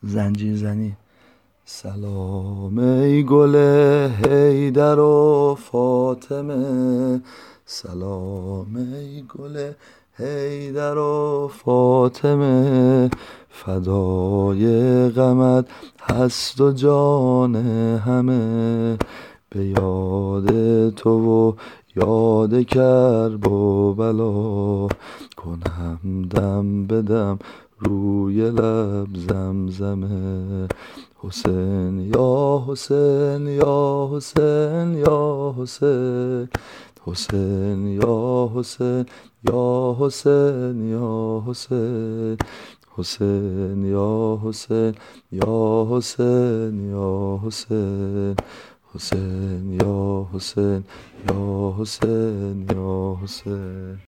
زنجیر زنی. سلام ای گل حیدر و فاطمه، سلام ای گل حیدر و فاطمه، فدای غمت هست و جان همه، به یاد تو و یاد کرب و بلا، کنم دم بدم روی لب زمزمه. حسین یا حسین یا حسین یا حسین، حسین یا حسین یا حسین یا حسین، حسین یا حسین یا حسین یا حسین، حسین یا حسین یا حسین یا حسین.